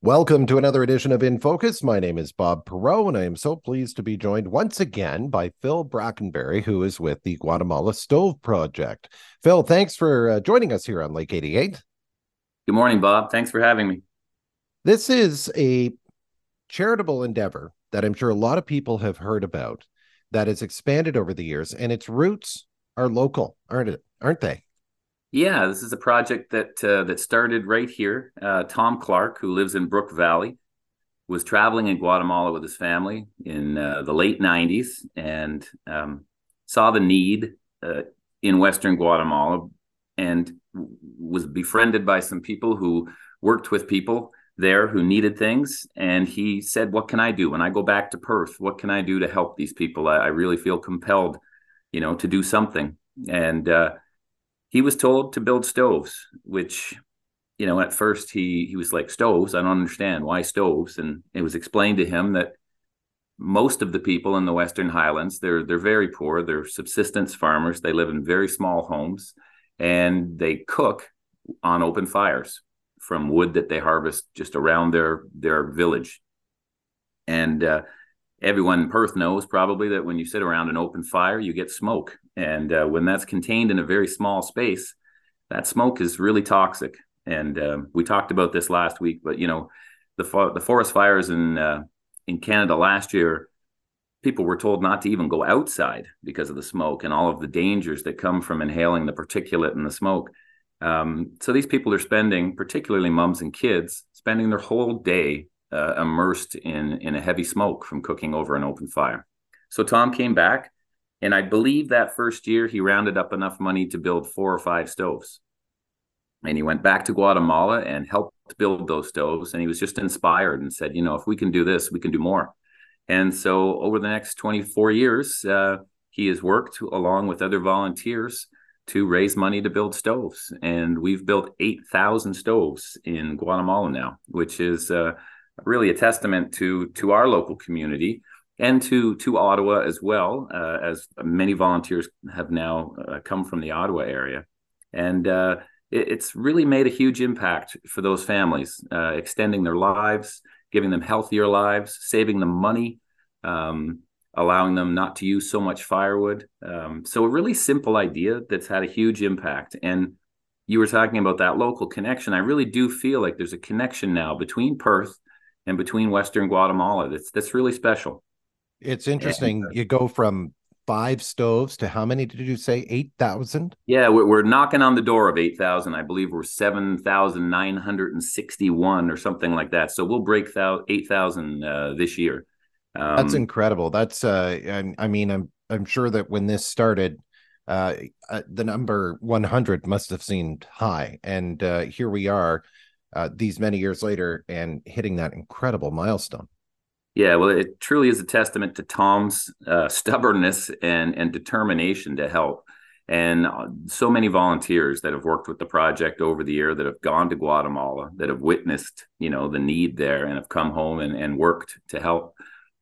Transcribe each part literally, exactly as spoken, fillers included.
Welcome to another edition of In Focus. My name is Bob Perot, and I am so pleased to be joined once again by Phil Brackenberry, who is with the Guatemala Stove Project. Phil, thanks for uh, joining us here on Lake eighty-eight. Good morning, Bob. Thanks for having me. This is a charitable endeavor that I'm sure a lot of people have heard about that has expanded over the years, and its roots are local, aren't it? Aren't they? Yeah, this is a project that uh, that started right here. Uh, Tom Clark, who lives in Brook Valley, was traveling in Guatemala with his family in uh, the late nineties and um, saw the need uh, in Western Guatemala and was befriended by some people who worked with people there who needed things. And he said, "What can I do when I go back to Perth? What can I do to help these people? I, I really feel compelled, you know, to do something." And uh, he was told to build stoves, which, you know, at first he he was like, "Stoves? I don't understand. Why stoves?" And it was explained to him that most of the people in the Western Highlands, they're they're very poor. They're subsistence farmers. They live in very small homes, and they cook on open fires from wood that they harvest just around their their village. And uh, everyone in Perth knows probably that when you sit around an open fire, you get smoke. And uh, when that's contained in a very small space, that smoke is really toxic. And uh, we talked about this last week, but you know, the fo- the forest fires in uh, in Canada last year, people were told not to even go outside because of the smoke and all of the dangers that come from inhaling the particulate and the smoke. Um, so these people are spending, particularly moms and kids, spending their whole day uh, immersed in in a heavy smoke from cooking over an open fire. So Tom came back, and I believe that first year he rounded up enough money to build four or five stoves. And he went back to Guatemala and helped build those stoves. And he was just inspired and said, you know, if we can do this, we can do more. And so over the next twenty-four years, uh, he has worked along with other volunteers to raise money to build stoves. And we've built eight thousand stoves in Guatemala now, which is uh, really a testament to, to our local community and to, to Ottawa as well, uh, as many volunteers have now uh, come from the Ottawa area. And uh, it, it's really made a huge impact for those families, uh, extending their lives, giving them healthier lives, saving them money, um, allowing them not to use so much firewood. Um, so a really simple idea that's had a huge impact. And you were talking about that local connection. I really do feel like there's a connection now between Perth and between Western Guatemala. That's that's really special. It's And interesting. You go from five stoves to how many did you say? eight thousand? yeah, we're, we're knocking on the door of eight thousand. I believe we're seven thousand nine hundred sixty-one or something like that. So we'll break eight thousand uh, this year. That's Um, incredible. That's uh and I mean I'm I'm sure that when this started uh, uh the number one hundred must have seemed high, and uh here we are uh these many years later and hitting that incredible milestone. yeah, well, it truly is a testament to Tom's uh, stubbornness and, and determination to help. And uh, so many volunteers that have worked with the project over the year that have gone to Guatemala, that have witnessed, you know, the need there and have come home and, and worked to help.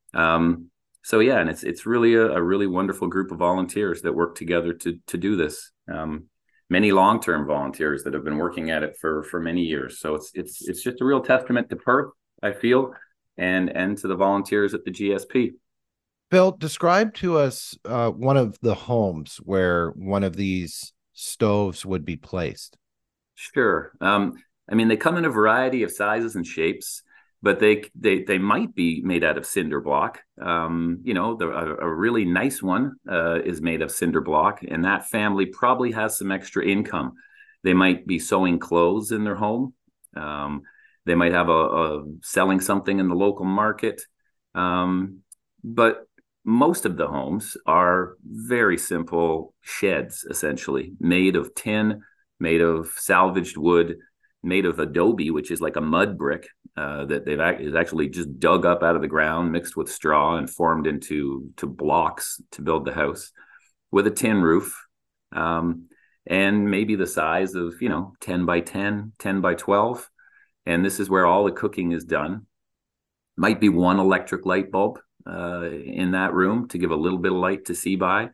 Um, so yeah, and it's it's really a, a really wonderful group of volunteers that work together to to do this. Um, many long term volunteers that have been working at it for for many years. So it's it's it's just a real testament to Perth, I feel, and and to the volunteers at the G S P. Phil, describe to us uh one of the homes where one of these stoves would be placed. Sure. Um, I mean, they come in a variety of sizes and shapes, but they they they might be made out of cinder block. Um, you know, the, a, a really nice one uh, is made of cinder block, and that family probably has some extra income. They might be sewing clothes in their home. Um, they might have a, a selling something in the local market. Um, but most of the homes are very simple sheds, essentially made of tin, made of salvaged wood, made of adobe, which is like a mud brick uh, that they've is actually just dug up out of the ground, mixed with straw, and formed into to blocks to build the house, with a tin roof, um, and maybe the size of you know ten by ten, ten by twelve, and this is where all the cooking is done. Might be one electric light bulb uh, in that room to give a little bit of light to see by.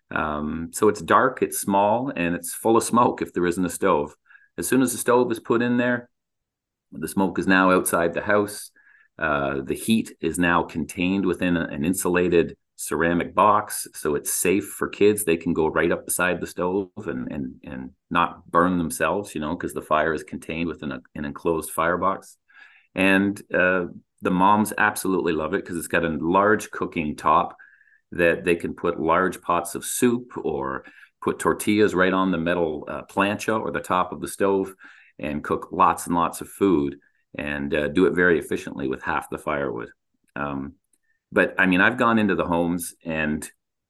Um, so it's dark, it's small, and it's full of smoke if there isn't a stove. As soon as the stove is put in there, The smoke is now outside the house. Uh, the heat is now contained within a, an insulated ceramic box, so it's safe for kids. They can go right up beside the stove and and and not burn themselves, you know, because the fire is contained within a, an enclosed firebox. And uh, the moms absolutely love it because it's got a large cooking top that they can put large pots of soup or put tortillas right on the metal uh, plancha or the top of the stove and cook lots and lots of food and uh, do it very efficiently with half the firewood. Um, but I mean, I've gone into the homes and,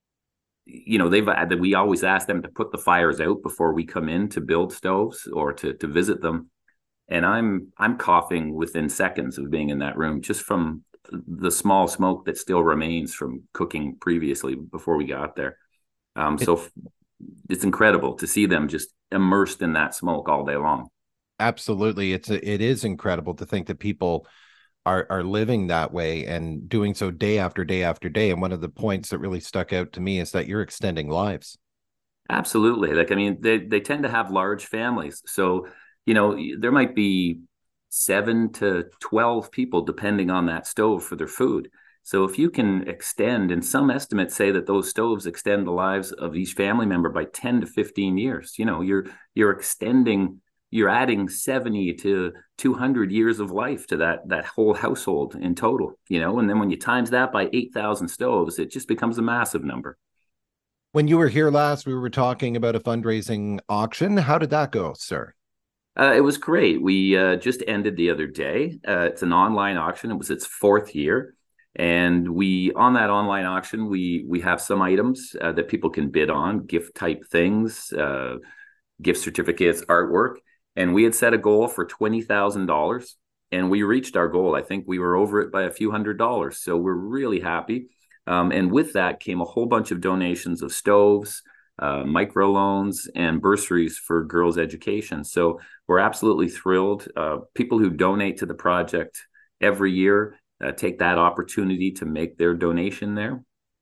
you know, they've we always ask them to put the fires out before we come in to build stoves or to to visit them. And I'm I'm coughing within seconds of being in that room just from the small smoke that still remains from cooking previously before we got there. Um, It, so it's incredible to see them just immersed in that smoke all day long. absolutely. It's it is incredible to think that people are are living that way and doing so day after day after day. And one of the points that really stuck out to me is that you're extending lives. Absolutely. Like, I mean, they, they tend to have large families. So, you know, there might be seven to twelve people depending on that stove for their food. So if you can extend, and some estimates say that those stoves extend the lives of each family member by ten to fifteen years, you know, you're you're extending, you're adding seventy to two hundred years of life to that that whole household in total, you know, and then when you times that by eight thousand stoves, it just becomes a massive number. When you were here last, we were talking about a fundraising auction. How did that go, sir? Uh, it was great. We uh, just ended the other day. Uh, it's an online auction. It was its fourth year, and we on that online auction we we have some items uh, that people can bid on, gift type things, uh, gift certificates, artwork, and we had set a goal for twenty thousand dollars, and we reached our goal. I think we were over it by a few hundred dollars, so we're really happy. Um, and with that came a whole bunch of donations of stoves, uh, microloans, and bursaries for girls' education. So we're absolutely thrilled. Uh, people who donate to the project every year uh, take that opportunity to make their donation there.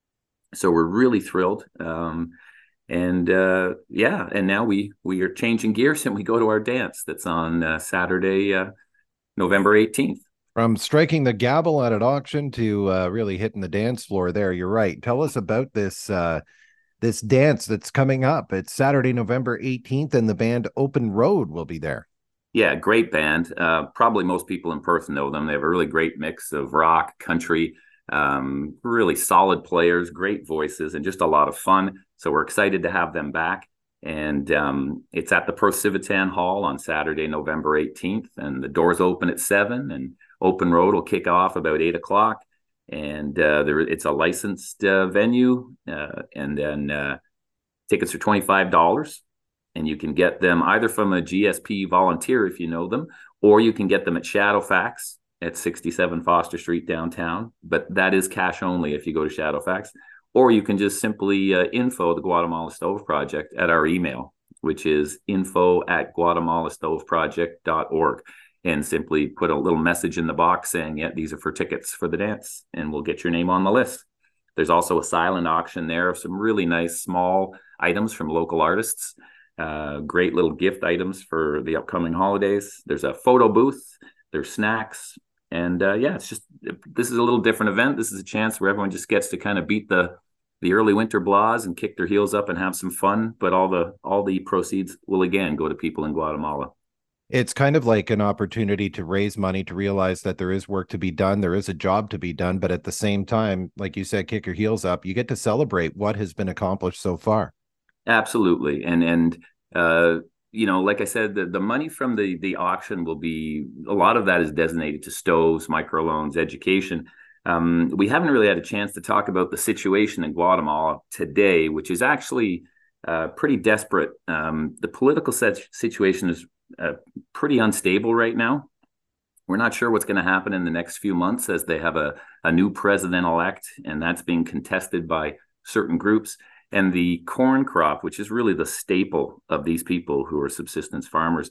So we're really thrilled. Um, and uh, yeah, and now we we are changing gears and we go to our dance that's on uh, Saturday, uh, November eighteenth. From striking the gavel at an auction to uh, really hitting the dance floor there, you're right. Tell us about this uh, this dance that's coming up. It's Saturday, November eighteenth, and the band Open Road will be there. Yeah, great band. Uh, probably most people in person know them. They have a really great mix of rock, country, um, really solid players, great voices, and just a lot of fun. So we're excited to have them back. And um, it's at the Pro Civitan Hall on Saturday, November eighteenth. And the doors open at seven, and Open Road will kick off about eight o'clock. And uh, there, it's a licensed uh, venue. Uh, and then uh, tickets are twenty-five dollars. And you can get them either from a G S P volunteer if you know them, or you can get them at Shadowfax at sixty-seven Foster Street downtown. But that is cash only if you go to Shadowfax. Or you can just simply uh, info the Guatemala Stove Project at our email, which is info at guatemala stove project dot org. And simply put a little message in the box saying, yeah, these are for tickets for the dance, and we'll get your name on the list. There's also a silent auction there of some really nice small items from local artists. Uh, great little gift items for the upcoming holidays. There's a photo booth, there's snacks, and uh, yeah, it's just, this is a little different event. This is a chance where everyone just gets to kind of beat the the early winter blahs and kick their heels up and have some fun. But all the all the proceeds will again go to people in Guatemala. It's kind of like an opportunity to raise money, to realize that there is work to be done, there is a job to be done, but at the same time, like you said, kick your heels up. You get to celebrate what has been accomplished so far. Absolutely, and and uh, you know, like I said, the, the money from the the auction will be, a lot of that is designated to stoves, microloans, education. Um, we haven't really had a chance to talk about the situation in Guatemala today, which is actually uh, pretty desperate. Um, the political set- situation is uh, pretty unstable right now. We're not sure what's going to happen in the next few months as they have a, a new president-elect, and that's being contested by certain groups. And the corn crop, which is really the staple of these people who are subsistence farmers,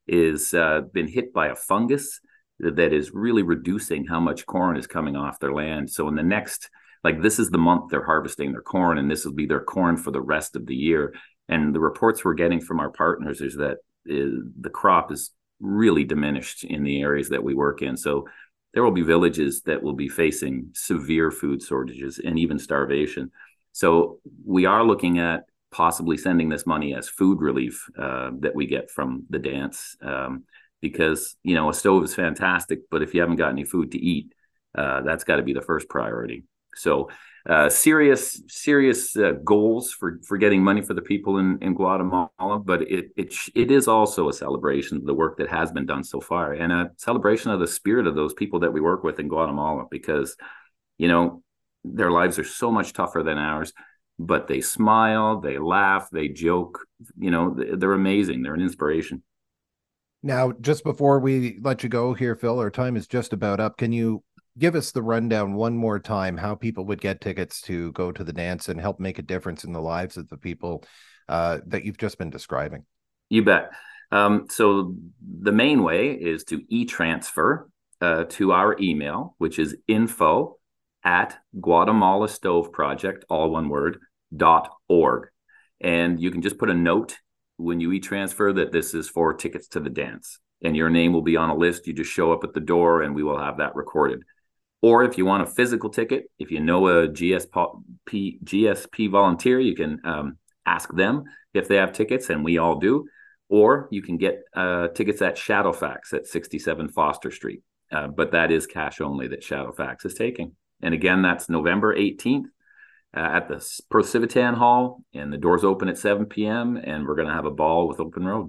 is uh, been hit by a fungus that is really reducing how much corn is coming off their land. So in the next, like, this is the month they're harvesting their corn, and this will be their corn for the rest of the year. And the reports we're getting from our partners is that is, the crop is really diminished in the areas that we work in. So there will be villages that will be facing severe food shortages and even starvation. So we are looking at possibly sending this money as food relief uh, that we get from the dance, um, because, you know, a stove is fantastic, but if you haven't got any food to eat, uh, that's got to be the first priority. So uh, serious, serious uh, goals for, for getting money for the people in, in Guatemala, but it, it it is also a celebration of the work that has been done so far, and a celebration of the spirit of those people that we work with in Guatemala, because, you know, their lives are so much tougher than ours, but they smile, they laugh, they joke, you know, they're amazing. They're an inspiration. Now, just before we let you go here, Phil, our time is just about up. Can you give us the rundown one more time how people would get tickets to go to the dance and help make a difference in the lives of the people uh, that you've just been describing? You bet. Um, so the main way is to e-transfer uh, to our email, which is info at Guatemala Stove Project, all one word, dot org. And you can just put a note when you e-transfer that this is for tickets to the dance, and your name will be on a list. You just show up at the door and we will have that recorded. Or if you want a physical ticket, if you know a G S P, G S P volunteer, you can um, ask them if they have tickets, and we all do. Or you can get uh, tickets at Shadowfax at sixty-seven Foster Street. Uh, but that is cash only that Shadowfax is taking. And again, that's November eighteenth uh, at the Pro Civitan Hall, and the doors open at seven p.m. and we're going to have a ball with Open Road.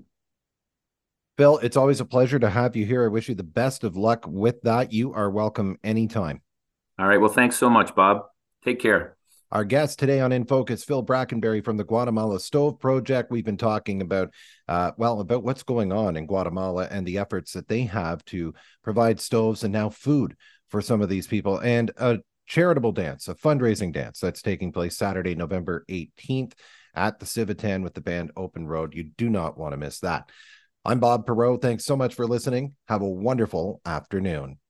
Phil, it's always a pleasure to have you here. I wish you the best of luck with that. You are welcome anytime. All right. Well, thanks so much, Bob. Take care. Our guest today on In Focus, Phil Brackenbury from the Guatemala Stove Project. We've been talking about, uh, well, about what's going on in Guatemala and the efforts that they have to provide stoves and now food for some of these people, and a charitable dance, a fundraising dance that's taking place Saturday, November eighteenth at the Civitan with the band Open Road. You do not want to miss that. I'm Bob Perreault. Thanks so much for listening. Have a wonderful afternoon.